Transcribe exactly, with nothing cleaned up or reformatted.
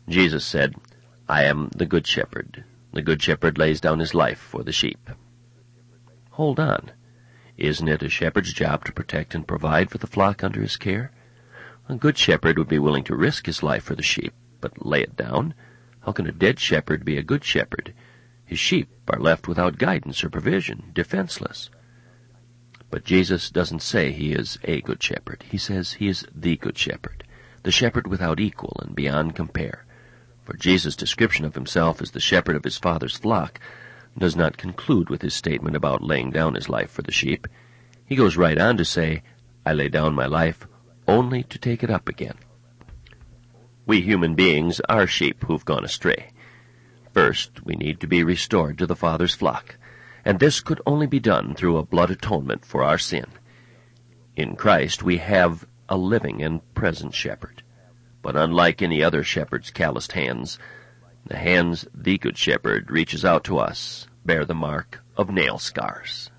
Jesus said, "I am the good shepherd. The good shepherd lays down his life for the sheep." Hold on. Isn't it a shepherd's job to protect and provide for the flock under his care? A good shepherd would be willing to risk his life for the sheep, but lay it down? How can a dead shepherd be a good shepherd? His sheep are left without guidance or provision, defenseless. But Jesus doesn't say he is a good shepherd. He says he is the good shepherd, the shepherd without equal and beyond compare. For Jesus' description of himself as the shepherd of his Father's flock does not conclude with his statement about laying down his life for the sheep. He goes right on to say, "I lay down my life only to take it up again." We human beings are sheep who've gone astray. First, we need to be restored to the Father's flock, and this could only be done through a blood atonement for our sin. In Christ we have a living and present shepherd. But unlike any other shepherd's calloused hands, the hands the Good Shepherd reaches out to us bear the mark of nail scars.